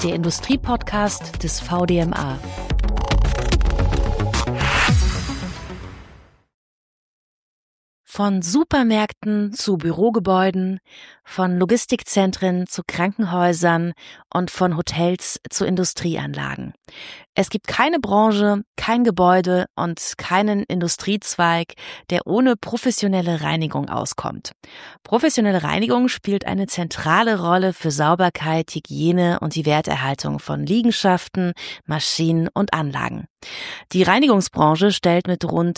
der Industriepodcast des VDMA. Von Supermärkten zu Bürogebäuden, von Logistikzentren zu Krankenhäusern und von Hotels zu Industrieanlagen. Es gibt keine Branche, kein Gebäude und keinen Industriezweig, der ohne professionelle Reinigung auskommt. Professionelle Reinigung spielt eine zentrale Rolle für Sauberkeit, Hygiene und die Werterhaltung von Liegenschaften, Maschinen und Anlagen. Die Reinigungsbranche stellt mit rund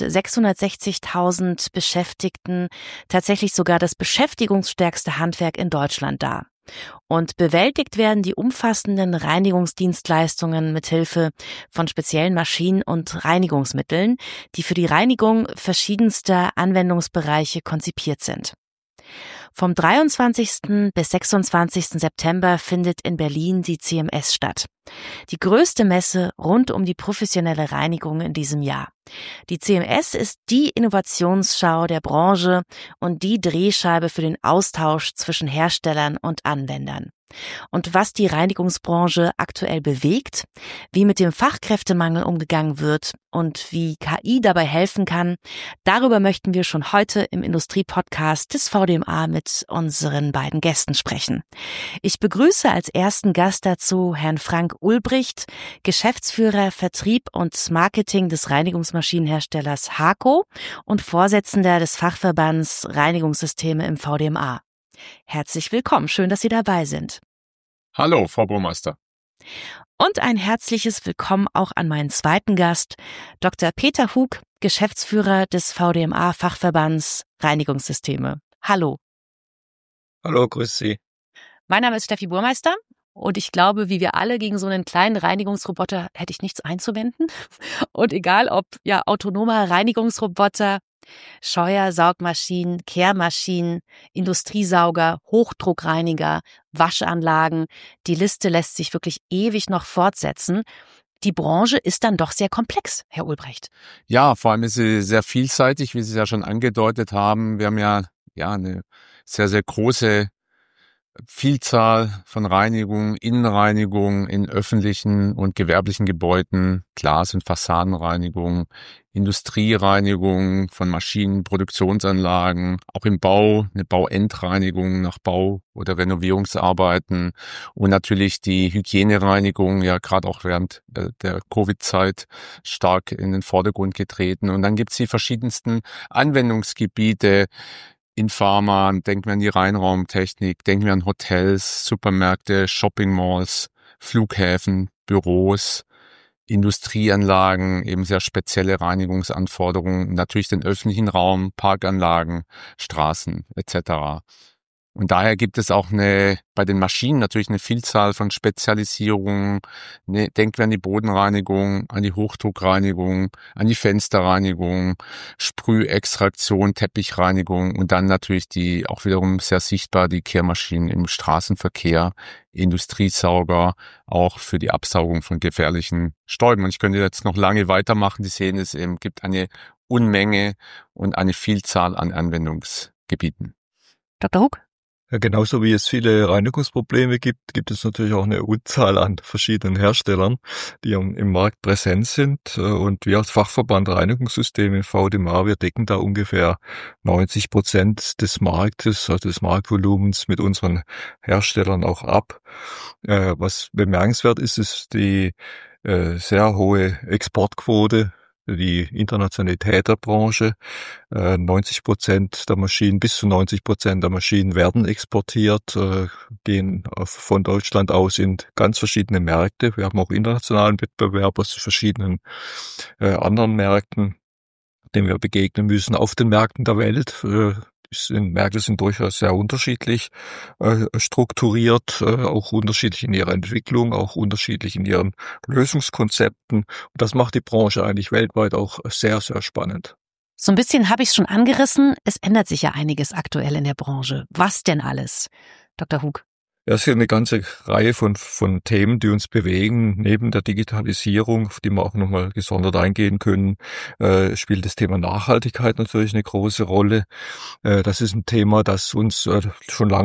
660.000 Beschäftigten tatsächlich sogar das beschäftigungsstärkste Handwerk in Deutschland dar. Und bewältigt werden die umfassenden Reinigungsdienstleistungen mithilfe von speziellen Maschinen und Reinigungsmitteln, die für die Reinigung verschiedenster Anwendungsbereiche konzipiert sind. Vom 23. bis 26. September findet in Berlin die CMS statt. Die größte Messe rund um die professionelle Reinigung in diesem Jahr. Die CMS ist die Innovationsschau der Branche und die Drehscheibe für den Austausch zwischen Herstellern und Anwendern. Und was die Reinigungsbranche aktuell bewegt, wie mit dem Fachkräftemangel umgegangen wird und wie KI dabei helfen kann, darüber möchten wir schon heute im Industriepodcast des VDMA mit unseren beiden Gästen sprechen. Ich begrüße als ersten Gast dazu Herrn Frank Ulbricht, Geschäftsführer Vertrieb und Marketing des Reinigungsmaschinenherstellers HAKO und Vorsitzender des Fachverbands Reinigungssysteme im VDMA. Herzlich willkommen, schön, dass Sie dabei sind. Hallo, Frau Burmeister. Und ein herzliches Willkommen auch an meinen zweiten Gast, Dr. Peter Hug, Geschäftsführer des VDMA-Fachverbands Reinigungssysteme. Hallo. Hallo, grüß Sie. Mein Name ist Steffi Burmeister und ich glaube, wie wir alle, gegen so einen kleinen Reinigungsroboter hätte ich nichts einzuwenden. Und egal ob autonomer Reinigungsroboter, Scheuer, Saugmaschinen, Kehrmaschinen, Industriesauger, Hochdruckreiniger, Waschanlagen. Die Liste lässt sich wirklich ewig noch fortsetzen. Die Branche ist dann doch sehr komplex, Herr Ulbricht. Ja, vor allem ist sie sehr vielseitig, wie Sie es ja schon angedeutet haben. Wir haben ja eine sehr, sehr große Vielzahl von Reinigungen, Innenreinigung in öffentlichen und gewerblichen Gebäuden, Glas- und Fassadenreinigung, Industriereinigung von Maschinen, Produktionsanlagen, auch im Bau, eine Bauendreinigung nach Bau- oder Renovierungsarbeiten und natürlich die Hygienereinigung, ja gerade auch während der Covid-Zeit stark in den Vordergrund getreten. Und dann gibt's die verschiedensten Anwendungsgebiete, in Pharma, denken wir an die Reinraumtechnik, denken wir an Hotels, Supermärkte, Shoppingmalls, Flughäfen, Büros, Industrieanlagen, eben sehr spezielle Reinigungsanforderungen, natürlich den öffentlichen Raum, Parkanlagen, Straßen etc. Und daher gibt es auch bei den Maschinen natürlich eine Vielzahl von Spezialisierungen. Denken wir an die Bodenreinigung, an die Hochdruckreinigung, an die Fensterreinigung, Sprühextraktion, Teppichreinigung und dann natürlich die auch wiederum sehr sichtbar die Kehrmaschinen im Straßenverkehr, Industriesauger, auch für die Absaugung von gefährlichen Stäuben. Und ich könnte jetzt noch lange weitermachen. Sie sehen, es gibt eine Unmenge und eine Vielzahl an Anwendungsgebieten. Dr. Hug? Ja, genauso wie es viele Reinigungsprobleme gibt, gibt es natürlich auch eine Unzahl an verschiedenen Herstellern, die im Markt präsent sind. Und wir als Fachverband Reinigungssysteme VDMA, wir decken da ungefähr 90% des Marktes, also des Marktvolumens mit unseren Herstellern auch ab. Was bemerkenswert ist, ist die sehr hohe Exportquote, die Internationalität der Branche. 90% der Maschinen, bis zu 90% der Maschinen werden exportiert, gehen von Deutschland aus in ganz verschiedene Märkte. Wir haben auch internationalen Wettbewerb aus verschiedenen anderen Märkten, denen wir begegnen müssen. Auf den Märkten der Welt Märkte sind durchaus sehr unterschiedlich strukturiert, auch unterschiedlich in ihrer Entwicklung, auch unterschiedlich in ihren Lösungskonzepten. Und das macht die Branche eigentlich weltweit auch sehr, sehr spannend. So ein bisschen habe ich es schon angerissen. Es ändert sich ja einiges aktuell in der Branche. Was denn alles, Dr. Hug? Ja, es ist eine ganze Reihe von Themen, die uns bewegen. Neben der Digitalisierung, auf die wir auch nochmal gesondert eingehen können, spielt das Thema Nachhaltigkeit natürlich eine große Rolle. Das ist ein Thema, das uns schon lang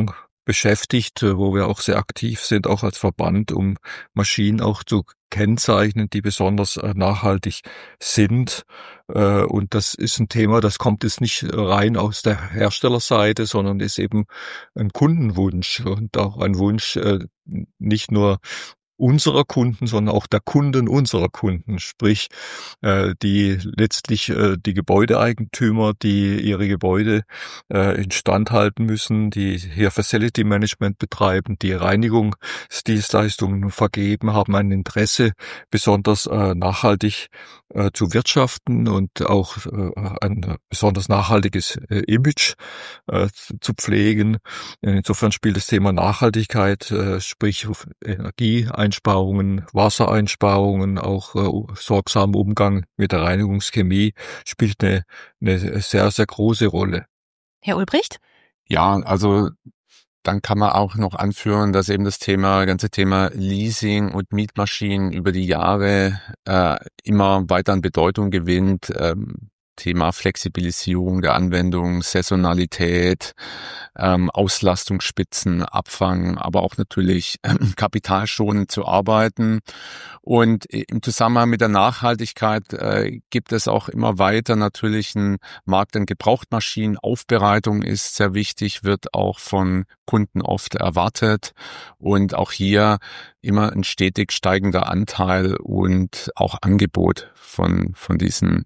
beschäftigt, wo wir auch sehr aktiv sind, auch als Verband, um Maschinen auch zu kennzeichnen, die besonders nachhaltig sind. Und das ist ein Thema, das kommt jetzt nicht rein aus der Herstellerseite, sondern ist eben ein Kundenwunsch und auch ein Wunsch nicht nur unserer Kunden, sondern auch der Kunden unserer Kunden, sprich die letztlich die Gebäudeeigentümer, die ihre Gebäude instand halten müssen, die hier Facility Management betreiben, die Reinigungsdienstleistungen vergeben, haben ein Interesse, besonders nachhaltig zu wirtschaften und auch ein besonders nachhaltiges Image zu pflegen. Insofern spielt das Thema Nachhaltigkeit, sprich Energieeinsparungen, Wassereinsparungen, auch sorgsamer Umgang mit der Reinigungschemie, spielt eine sehr, sehr große Rolle. Herr Ulbricht? Ja, also dann kann man auch noch anführen, dass eben das ganze Thema Leasing und Mietmaschinen über die Jahre immer weiter an Bedeutung gewinnt. Thema Flexibilisierung der Anwendung, Saisonalität, Auslastungsspitzen, Abfangen, aber auch natürlich kapitalschonend zu arbeiten. Und im Zusammenhang mit der Nachhaltigkeit gibt es auch immer weiter natürlich einen Markt an Gebrauchtmaschinen. Aufbereitung ist sehr wichtig, wird auch von Kunden oft erwartet. Und auch hier immer ein stetig steigender Anteil und auch Angebot von diesen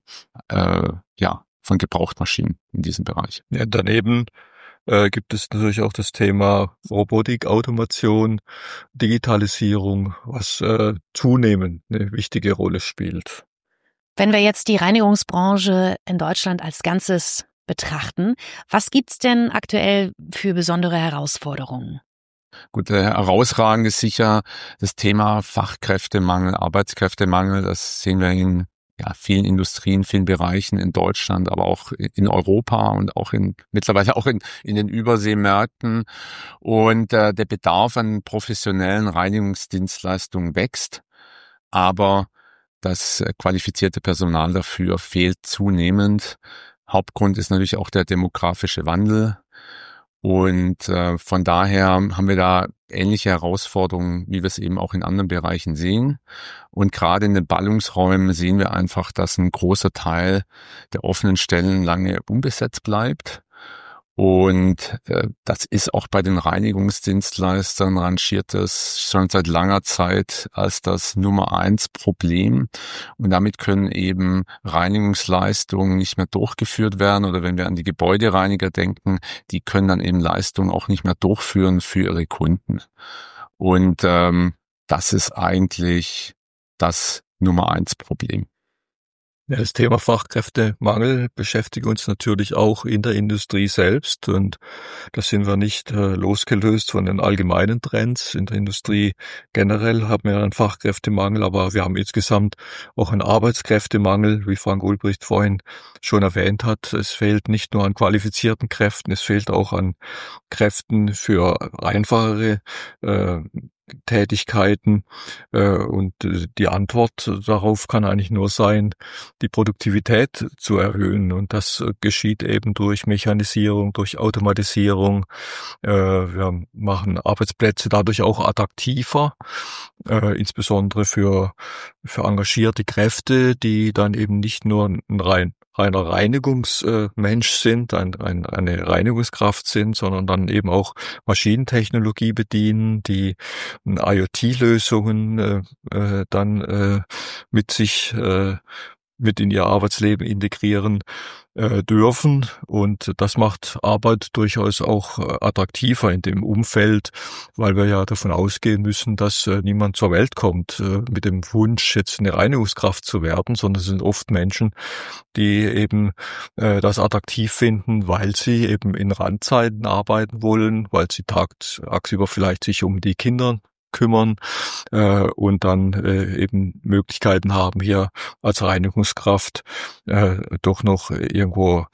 von Gebrauchtmaschinen in diesem Bereich. Ja, daneben gibt es natürlich auch das Thema Robotik, Automation, Digitalisierung, was zunehmend eine wichtige Rolle spielt. Wenn wir jetzt die Reinigungsbranche in Deutschland als Ganzes betrachten, was gibt's denn aktuell für besondere Herausforderungen? Gut, herausragend ist sicher das Thema Fachkräftemangel, Arbeitskräftemangel. Das sehen wir in vielen Industrien, vielen Bereichen in Deutschland, aber auch in Europa und auch mittlerweile auch in den Überseemärkten. Und der Bedarf an professionellen Reinigungsdienstleistungen wächst, aber das qualifizierte Personal dafür fehlt zunehmend. Hauptgrund ist natürlich auch der demografische Wandel. Und von daher haben wir da ähnliche Herausforderungen, wie wir es eben auch in anderen Bereichen sehen. Und gerade in den Ballungsräumen sehen wir einfach, dass ein großer Teil der offenen Stellen lange unbesetzt bleibt. Und das ist auch bei den Reinigungsdienstleistern rangiert das schon seit langer Zeit als das Nummer 1 Problem. Und damit können eben Reinigungsleistungen nicht mehr durchgeführt werden. Oder wenn wir an die Gebäudereiniger denken, die können dann eben Leistungen auch nicht mehr durchführen für ihre Kunden. Und das ist eigentlich das Nummer 1 Problem. Ja, das Thema Fachkräftemangel beschäftigt uns natürlich auch in der Industrie selbst und da sind wir nicht losgelöst von den allgemeinen Trends. In der Industrie generell haben wir einen Fachkräftemangel, aber wir haben insgesamt auch einen Arbeitskräftemangel, wie Frank Ulbricht vorhin schon erwähnt hat. Es fehlt nicht nur an qualifizierten Kräften, es fehlt auch an Kräften für einfachere Tätigkeiten und die Antwort darauf kann eigentlich nur sein, die Produktivität zu erhöhen und das geschieht eben durch Mechanisierung, durch Automatisierung. Wir machen Arbeitsplätze dadurch auch attraktiver, insbesondere für engagierte Kräfte, die dann eben nicht nur ein reiner Reinigungsmensch sind, eine Reinigungskraft sind, sondern dann eben auch Maschinentechnologie bedienen, die IoT-Lösungen dann mit in ihr Arbeitsleben integrieren dürfen. Und das macht Arbeit durchaus auch attraktiver in dem Umfeld, weil wir ja davon ausgehen müssen, dass niemand zur Welt kommt mit dem Wunsch, jetzt eine Reinigungskraft zu werden, sondern es sind oft Menschen, die eben das attraktiv finden, weil sie eben in Randzeiten arbeiten wollen, weil sie tagsüber vielleicht sich um die Kinder kümmern und dann eben Möglichkeiten haben, hier als Reinigungskraft doch noch irgendwo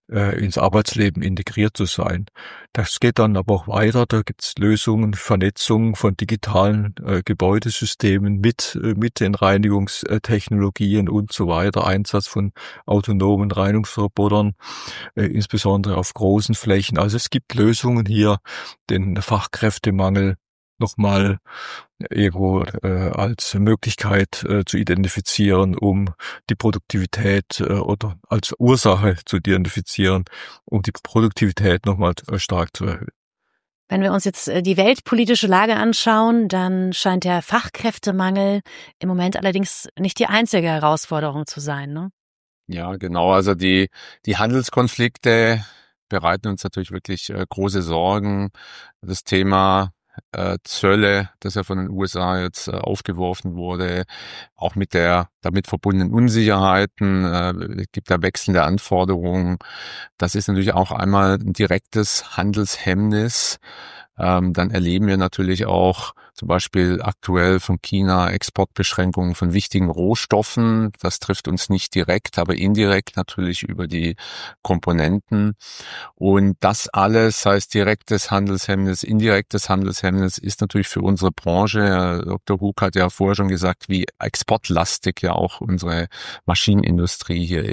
ins Arbeitsleben integriert zu sein. Das geht dann aber auch weiter. Da gibt's Lösungen, Vernetzung von digitalen Gebäudesystemen mit den Reinigungstechnologien und so weiter, Einsatz von autonomen Reinigungsrobotern, insbesondere auf großen Flächen. Also es gibt Lösungen hier, den Fachkräftemangel nochmal irgendwo als Möglichkeit zu identifizieren, um die Produktivität oder als Ursache zu identifizieren, um die Produktivität nochmal stark zu erhöhen. Wenn wir uns jetzt die weltpolitische Lage anschauen, dann scheint der Fachkräftemangel im Moment allerdings nicht die einzige Herausforderung zu sein, ne? Ja, genau. Also die Handelskonflikte bereiten uns natürlich wirklich große Sorgen. Das Thema Zölle, das ja von den USA jetzt aufgeworfen wurde, auch mit der damit verbundenen Unsicherheiten, gibt da wechselnde Anforderungen. Das ist natürlich auch einmal ein direktes Handelshemmnis. Dann erleben wir natürlich auch zum Beispiel aktuell von China Exportbeschränkungen von wichtigen Rohstoffen. Das trifft uns nicht direkt, aber indirekt natürlich über die Komponenten. Und das alles, heißt direktes Handelshemmnis, indirektes Handelshemmnis, ist natürlich für unsere Branche, Dr. Hug hat ja vorher schon gesagt, wie exportlastig ja auch unsere Maschinenindustrie hier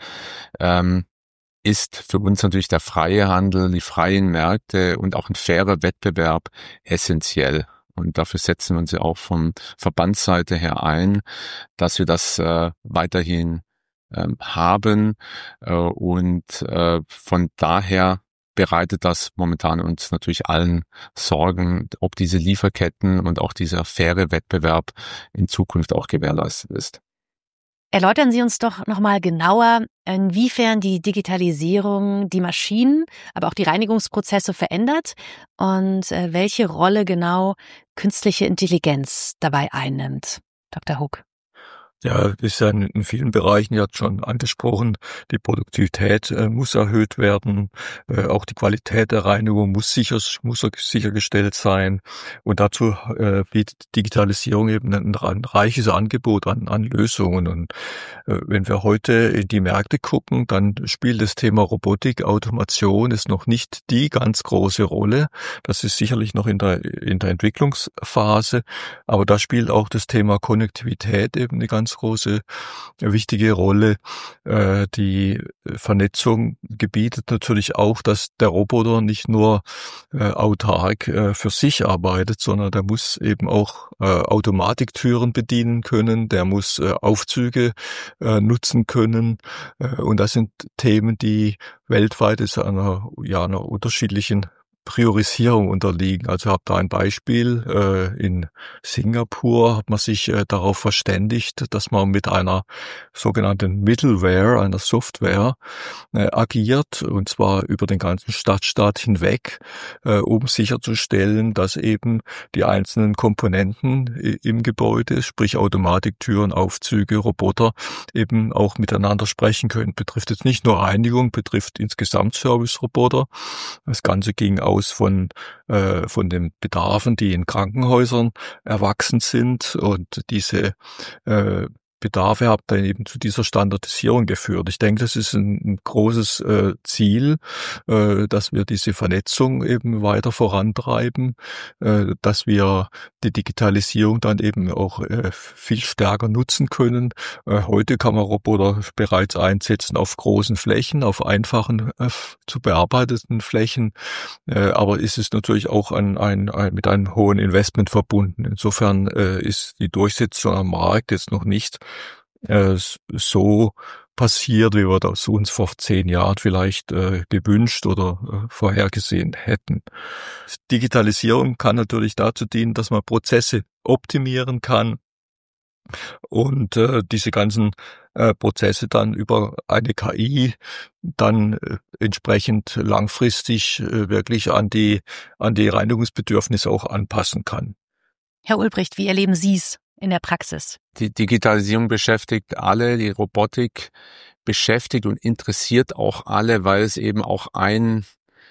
ist für uns natürlich der freie Handel, die freien Märkte und auch ein fairer Wettbewerb essentiell. Und dafür setzen wir uns ja auch von Verbandsseite her ein, dass wir das weiterhin haben. Und von daher bereitet das momentan uns natürlich allen Sorgen, ob diese Lieferketten und auch dieser faire Wettbewerb in Zukunft auch gewährleistet ist. Erläutern Sie uns doch nochmal genauer, inwiefern die Digitalisierung die Maschinen, aber auch die Reinigungsprozesse verändert und welche Rolle genau künstliche Intelligenz dabei einnimmt. Dr. Hug. Ja, das ist ja in vielen Bereichen ja schon angesprochen. Die Produktivität muss erhöht werden. Auch die Qualität der Reinigung muss sichergestellt sein. Und dazu bietet Digitalisierung eben ein reiches Angebot an Lösungen. Und wenn wir heute in die Märkte gucken, dann spielt das Thema Robotik, Automation ist noch nicht die ganz große Rolle. Das ist sicherlich noch in der Entwicklungsphase. Aber da spielt auch das Thema Konnektivität eben eine ganz große, wichtige Rolle. Die Vernetzung gebietet natürlich auch, dass der Roboter nicht nur autark für sich arbeitet, sondern der muss eben auch Automatiktüren bedienen können, der muss Aufzüge nutzen können. Und das sind Themen, die weltweit einer unterschiedlichen Priorisierung unterliegen. Also ich habe da ein Beispiel. In Singapur hat man sich darauf verständigt, dass man mit einer sogenannten Middleware, einer Software, agiert, und zwar über den ganzen Stadtstaat hinweg, um sicherzustellen, dass eben die einzelnen Komponenten im Gebäude, sprich Automatiktüren, Aufzüge, Roboter, eben auch miteinander sprechen können. Betrifft jetzt nicht nur Reinigung, betrifft insgesamt Service-Roboter. Das Ganze ging aus von den Bedarfen, die in Krankenhäusern erwachsen sind, und diese Bedarfe haben dann eben zu dieser Standardisierung geführt. Ich denke, das ist ein großes Ziel, dass wir diese Vernetzung eben weiter vorantreiben, dass wir die Digitalisierung dann eben auch viel stärker nutzen können. Heute kann man Roboter bereits einsetzen auf großen Flächen, auf einfachen zu bearbeiteten Flächen, aber ist es natürlich auch mit einem hohen Investment verbunden. Insofern ist die Durchsetzung am Markt jetzt noch nicht so passiert, wie wir das uns vor 10 Jahren vielleicht gewünscht oder vorhergesehen hätten. Digitalisierung kann natürlich dazu dienen, dass man Prozesse optimieren kann und diese ganzen Prozesse dann über eine KI dann entsprechend langfristig wirklich an die Reinigungsbedürfnisse auch anpassen kann. Herr Ulbricht, wie erleben Sie es in der Praxis? Die Digitalisierung beschäftigt alle, die Robotik beschäftigt und interessiert auch alle, weil es eben auch eine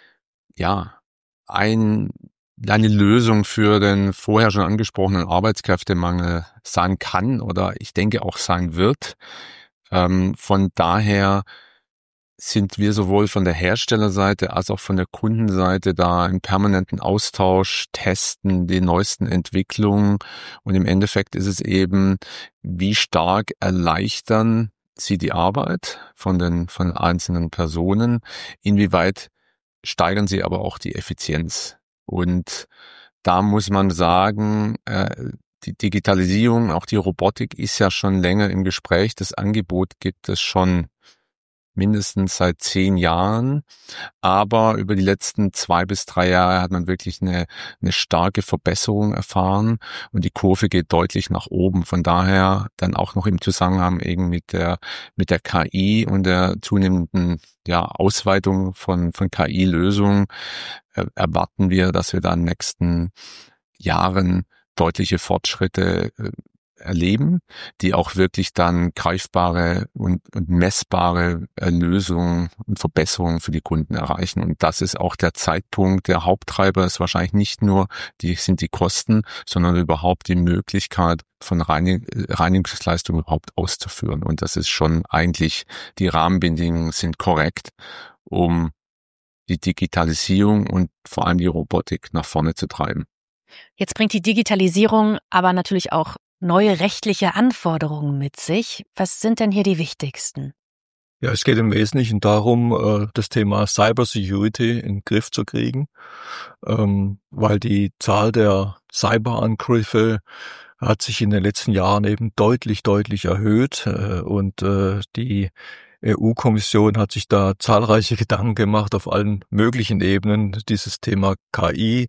Lösung für den vorher schon angesprochenen Arbeitskräftemangel sein kann oder ich denke auch sein wird. Von daher sind wir sowohl von der Herstellerseite als auch von der Kundenseite da im permanenten Austausch, testen die neuesten Entwicklungen und im Endeffekt ist es eben, wie stark erleichtern sie die Arbeit von einzelnen Personen, inwieweit steigern sie aber auch die Effizienz. Und da muss man sagen, die Digitalisierung, auch die Robotik ist ja schon länger im Gespräch. Das Angebot gibt es schon mindestens seit 10 Jahren. Aber über die letzten 2 bis 3 Jahre hat man wirklich eine starke Verbesserung erfahren und die Kurve geht deutlich nach oben. Von daher dann auch noch im Zusammenhang eben mit der KI und der zunehmenden Ausweitung von KI-Lösungen erwarten wir, dass wir da in den nächsten Jahren deutliche Fortschritte erleben, die auch wirklich dann greifbare und messbare Lösungen und Verbesserungen für die Kunden erreichen. Und das ist auch der Zeitpunkt. Der Haupttreiber ist wahrscheinlich nicht nur sind die Kosten, sondern überhaupt die Möglichkeit von Reinigungsleistungen überhaupt auszuführen. Und das ist schon eigentlich, die Rahmenbedingungen sind korrekt, um die Digitalisierung und vor allem die Robotik nach vorne zu treiben. Jetzt bringt die Digitalisierung aber natürlich auch neue rechtliche Anforderungen mit sich. Was sind denn hier die wichtigsten? Ja, es geht im Wesentlichen darum, das Thema Cybersecurity in den Griff zu kriegen, weil die Zahl der Cyberangriffe hat sich in den letzten Jahren eben deutlich erhöht und die EU-Kommission hat sich da zahlreiche Gedanken gemacht auf allen möglichen Ebenen, dieses Thema KI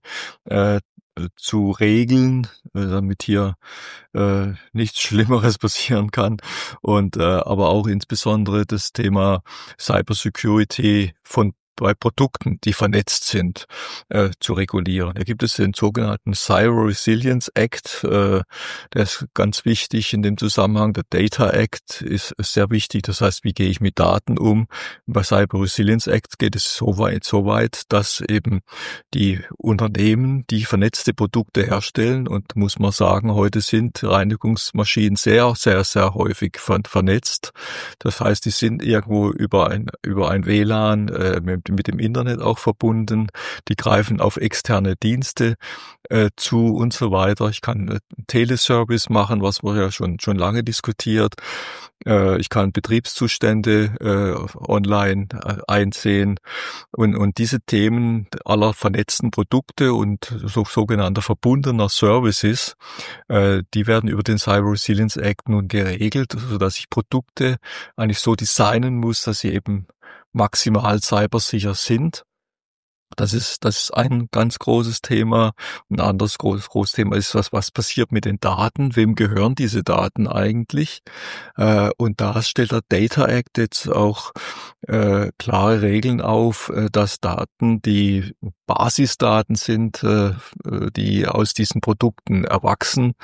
zu regeln, damit hier nichts Schlimmeres passieren kann und aber auch insbesondere das Thema Cybersecurity bei Produkten, die vernetzt sind, zu regulieren. Da gibt es den sogenannten Cyber Resilience Act, der ist ganz wichtig in dem Zusammenhang. Der Data Act ist sehr wichtig, das heißt, wie gehe ich mit Daten um? Bei Cyber Resilience Act geht es so weit, dass eben die Unternehmen, die vernetzte Produkte herstellen, und muss man sagen, heute sind Reinigungsmaschinen sehr häufig vernetzt. Das heißt, die sind irgendwo über ein WLAN mit dem Internet auch verbunden, die greifen auf externe Dienste zu und so weiter. Ich kann Teleservice machen, was wir ja schon lange diskutiert. Ich kann Betriebszustände online einsehen und diese Themen aller vernetzten Produkte und sogenannter verbundener Services, die werden über den Cyber Resilience Act nun geregelt, sodass ich Produkte eigentlich so designen muss, dass sie eben maximal cybersicher sind. Das ist ein ganz großes Thema. Ein anderes großes Thema ist, was passiert mit den Daten? Wem gehören diese Daten eigentlich? Und da stellt der Data Act jetzt auch klare Regeln auf, dass Daten, die Basisdaten sind, die aus diesen Produkten erwachsen,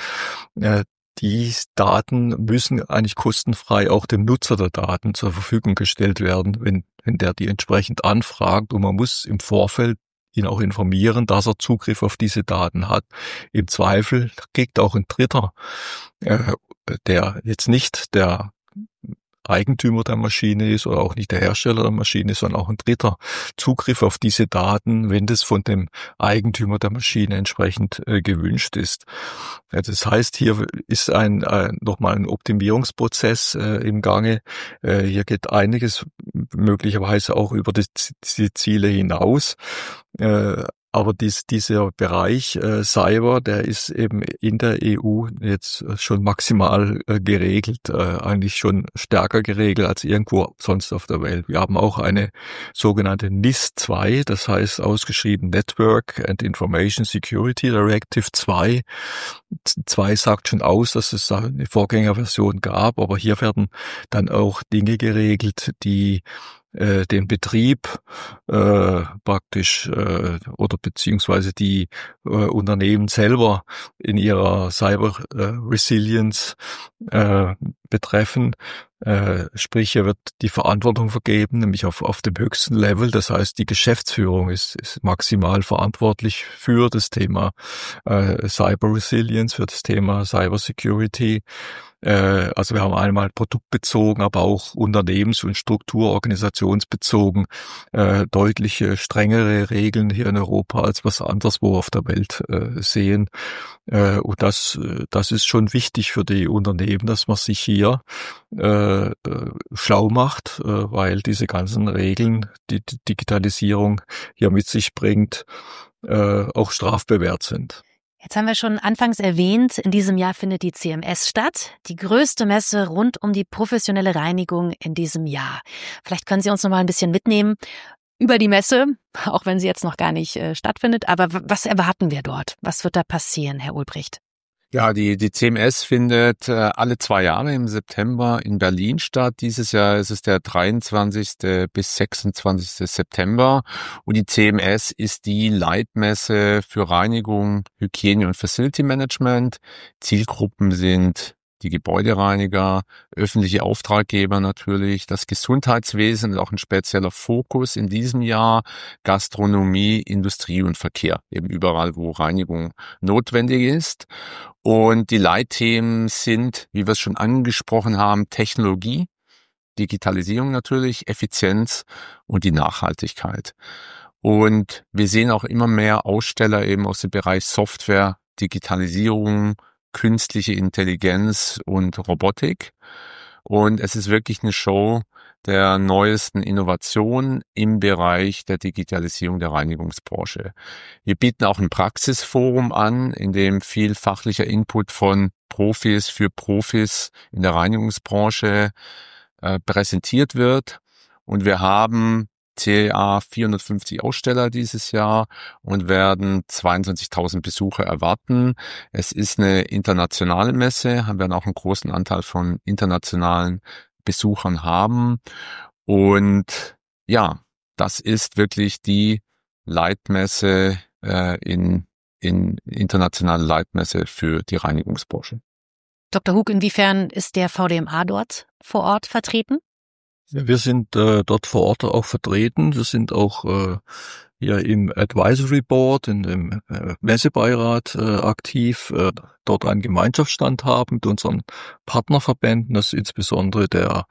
die Daten müssen eigentlich kostenfrei auch dem Nutzer der Daten zur Verfügung gestellt werden, wenn der die entsprechend anfragt. Und man muss im Vorfeld ihn auch informieren, dass er Zugriff auf diese Daten hat. Im Zweifel kriegt auch ein Dritter, der jetzt nicht der Eigentümer der Maschine ist oder auch nicht der Hersteller der Maschine, sondern auch ein Dritter Zugriff auf diese Daten, wenn das von dem Eigentümer der Maschine entsprechend gewünscht ist. Das heißt, hier ist nochmal ein Optimierungsprozess im Gange. Hier geht einiges möglicherweise auch über die Ziele hinaus. Aber dieser Bereich Cyber, der ist eben in der EU jetzt schon maximal geregelt, eigentlich schon stärker geregelt als irgendwo sonst auf der Welt. Wir haben auch eine sogenannte NIS 2, das heißt ausgeschrieben Network and Information Security Directive 2. 2 sagt schon aus, dass es da eine Vorgängerversion gab, aber hier werden dann auch Dinge geregelt, die den Betrieb praktisch oder beziehungsweise die Unternehmen selber in ihrer Cyber Resilience betreffen. Sprich, hier wird die Verantwortung vergeben, nämlich auf dem höchsten Level. Das heißt, die Geschäftsführung ist maximal verantwortlich für das Thema Cyber Resilience, für das Thema Cyber Security. Also wir haben einmal produktbezogen, aber auch unternehmens- und strukturorganisationsbezogen deutliche strengere Regeln hier in Europa, als was anderswo auf der Welt sehen. Und das ist schon wichtig für die Unternehmen, dass man sich hier schlau macht, weil diese ganzen Regeln, die Digitalisierung hier mit sich bringt, auch strafbewehrt sind. Jetzt haben wir schon anfangs erwähnt, in diesem Jahr findet die CMS statt, die größte Messe rund um die professionelle Reinigung in diesem Jahr. Vielleicht können Sie uns noch mal ein bisschen mitnehmen über die Messe, auch wenn sie jetzt noch gar nicht stattfindet. Aber was erwarten wir dort? Was wird da passieren, Herr Ulbricht? Ja, die CMS findet alle 2 Jahre im September in Berlin statt. Dieses Jahr ist es der 23. bis 26. September. Und die CMS ist die Leitmesse für Reinigung, Hygiene und Facility Management. Zielgruppen sind die Gebäudereiniger, öffentliche Auftraggeber natürlich, das Gesundheitswesen ist auch ein spezieller Fokus in diesem Jahr, Gastronomie, Industrie und Verkehr, eben überall, wo Reinigung notwendig ist. Und die Leitthemen sind, wie wir es schon angesprochen haben, Technologie, Digitalisierung natürlich, Effizienz und die Nachhaltigkeit. Und wir sehen auch immer mehr Aussteller eben aus dem Bereich Software, Digitalisierung, künstliche Intelligenz und Robotik. Und es ist wirklich eine Show der neuesten Innovationen im Bereich der Digitalisierung der Reinigungsbranche. Wir bieten auch ein Praxisforum an, in dem viel fachlicher Input von Profis für Profis in der Reinigungsbranche präsentiert wird. Und wir haben ca. 450 Aussteller dieses Jahr und werden 22.000 Besucher erwarten. Es ist eine internationale Messe, wir werden auch einen großen Anteil von internationalen Besuchern haben. Und ja, das ist wirklich die Leitmesse, internationale Leitmesse für die Reinigungsbranche. Dr. Hug, inwiefern ist der VDMA dort vor Ort vertreten? Ja, wir sind dort vor Ort auch vertreten. Wir sind auch hier im Advisory Board, in dem Messebeirat aktiv, dort einen Gemeinschaftsstand haben mit unseren Partnerverbänden. Das ist insbesondere der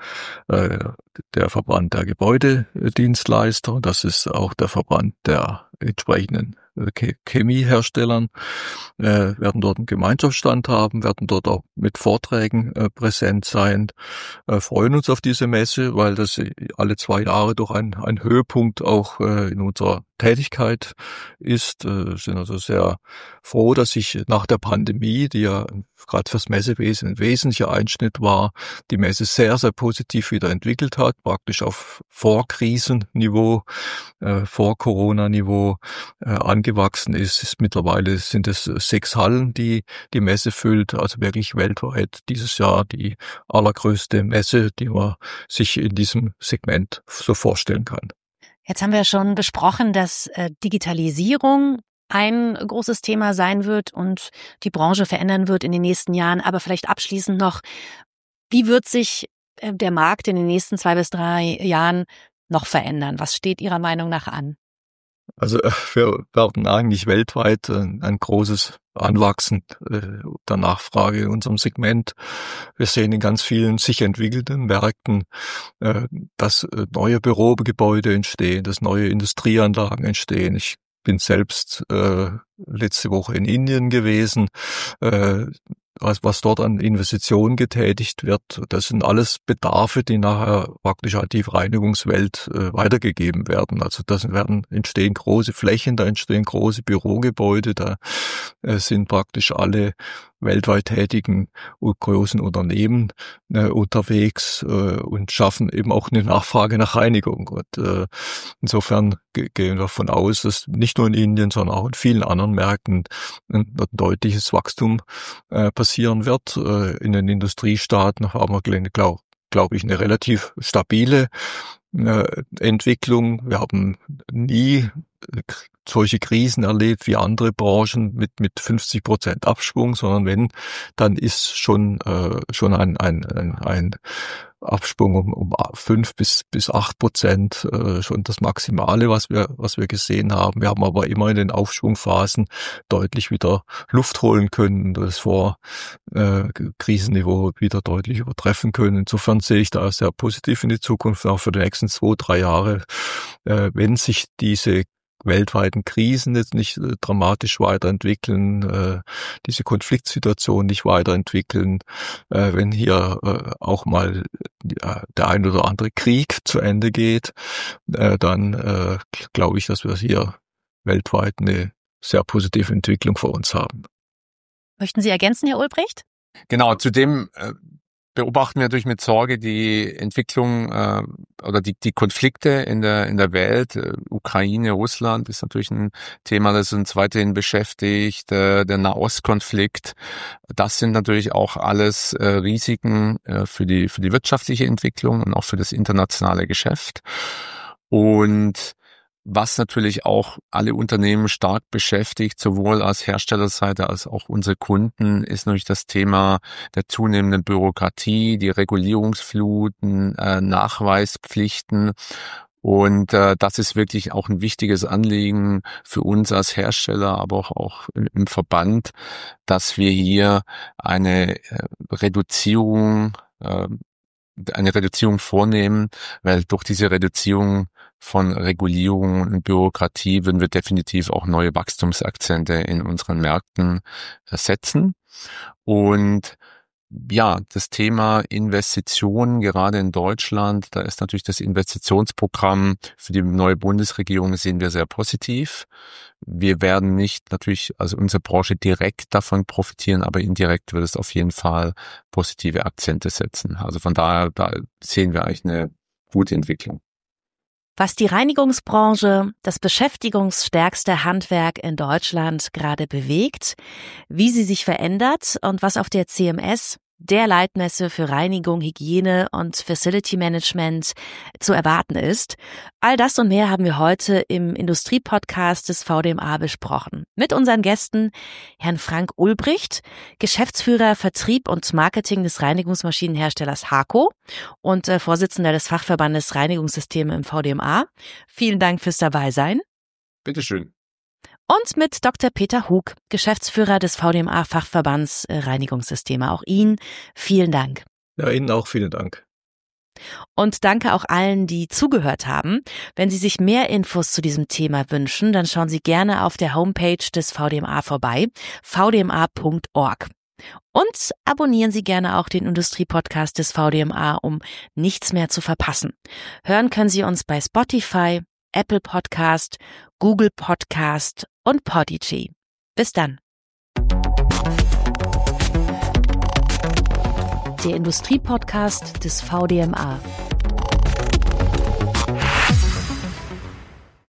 Verband der Gebäudedienstleister. Das ist auch der Verband der entsprechenden Chemieherstellern, werden dort einen Gemeinschaftsstand haben, werden dort auch mit Vorträgen präsent sein, freuen uns auf diese Messe, weil das alle 2 Jahre doch ein Höhepunkt auch in unserer Tätigkeit ist. Sind also sehr froh, dass sich nach der Pandemie, die ja gerade fürs Messewesen ein wesentlicher Einschnitt war, die Messe sehr, sehr positiv wieder entwickelt hat, praktisch auf Vorkrisenniveau, Vor-Corona-Niveau angewachsen ist. Mittlerweile sind es 6 Hallen, die Messe füllt, also wirklich weltweit dieses Jahr die allergrößte Messe, die man sich in diesem Segment so vorstellen kann. Jetzt haben wir schon besprochen, dass Digitalisierung ein großes Thema sein wird und die Branche verändern wird in den nächsten Jahren. Aber vielleicht abschließend noch, wie wird sich der Markt in den nächsten 2 bis 3 Jahren noch verändern? Was steht Ihrer Meinung nach an? Also wir werden eigentlich weltweit ein großes Anwachsen der Nachfrage in unserem Segment. Wir sehen in ganz vielen sich entwickelnden Märkten, dass neue Bürogebäude entstehen, dass neue Industrieanlagen entstehen. Ich bin selbst letzte Woche in Indien gewesen. Was dort an Investitionen getätigt wird, das sind alles Bedarfe, die nachher praktisch an die Reinigungswelt weitergegeben werden. Also entstehen große Flächen, da entstehen große Bürogebäude, da sind praktisch alle weltweit tätigen und großen Unternehmen unterwegs und schaffen eben auch eine Nachfrage nach Reinigung. Und insofern gehen wir davon aus, dass nicht nur in Indien, sondern auch in vielen anderen Märkten ein deutliches Wachstum passieren wird. In den Industriestaaten haben wir, glaube ich, eine relativ stabile Entwicklung. Wir haben nie solche Krisen erlebt wie andere Branchen mit 50% Abschwung, sondern wenn, dann ist schon ein Absprung um 5-8% schon das Maximale, was wir gesehen haben. Wir haben aber immer in den Aufschwungphasen deutlich wieder Luft holen können, das Krisenniveau wieder deutlich übertreffen können. Insofern sehe ich da sehr positiv in die Zukunft, auch für die nächsten 2-3 Jahre, wenn sich diese weltweiten Krisen jetzt nicht dramatisch weiterentwickeln, diese Konfliktsituation nicht weiterentwickeln, wenn hier auch mal der ein oder andere Krieg zu Ende geht, dann glaube ich, dass wir hier weltweit eine sehr positive Entwicklung vor uns haben. Möchten Sie ergänzen, Herr Ulbricht? Genau, zudem beobachten wir natürlich mit Sorge die Entwicklung oder die Konflikte in der Welt. Ukraine, Russland ist natürlich ein Thema, das uns weiterhin beschäftigt. Der Nahostkonflikt, das sind natürlich auch alles Risiken für die wirtschaftliche Entwicklung und auch für das internationale Geschäft. Und was natürlich auch alle Unternehmen stark beschäftigt, sowohl als Herstellerseite als auch unsere Kunden, ist natürlich das Thema der zunehmenden Bürokratie, die Regulierungsfluten, Nachweispflichten. Und das ist wirklich auch ein wichtiges Anliegen für uns als Hersteller, aber auch im Verband, dass wir hier eine Reduzierung vornehmen, weil durch diese Reduzierung von Regulierung und Bürokratie würden wir definitiv auch neue Wachstumsakzente in unseren Märkten setzen. Und ja, das Thema Investitionen, gerade in Deutschland, da ist natürlich das Investitionsprogramm für die neue Bundesregierung, sehen wir sehr positiv. Wir werden nicht natürlich, also unsere Branche direkt davon profitieren, aber indirekt wird es auf jeden Fall positive Akzente setzen. Also von daher, da sehen wir eigentlich eine gute Entwicklung. Was die Reinigungsbranche, das beschäftigungsstärkste Handwerk in Deutschland, gerade bewegt, wie sie sich verändert und was auf der CMS, der Leitmesse für Reinigung, Hygiene und Facility Management, zu erwarten ist. All das und mehr haben wir heute im Industriepodcast des VDMA besprochen. Mit unseren Gästen Herrn Frank Ulbricht, Geschäftsführer Vertrieb und Marketing des Reinigungsmaschinenherstellers HAKO und Vorsitzender des Fachverbandes Reinigungssysteme im VDMA. Vielen Dank fürs Dabeisein. Bitteschön. Und mit Dr. Peter Hug, Geschäftsführer des VDMA-Fachverbands Reinigungssysteme. Auch Ihnen vielen Dank. Ja, Ihnen auch vielen Dank. Und danke auch allen, die zugehört haben. Wenn Sie sich mehr Infos zu diesem Thema wünschen, dann schauen Sie gerne auf der Homepage des VDMA vorbei, vdma.org. Und abonnieren Sie gerne auch den Industriepodcast des VDMA, um nichts mehr zu verpassen. Hören können Sie uns bei Spotify, Apple Podcast, Google Podcast und Podigy. Bis dann. Der Industriepodcast des VDMA.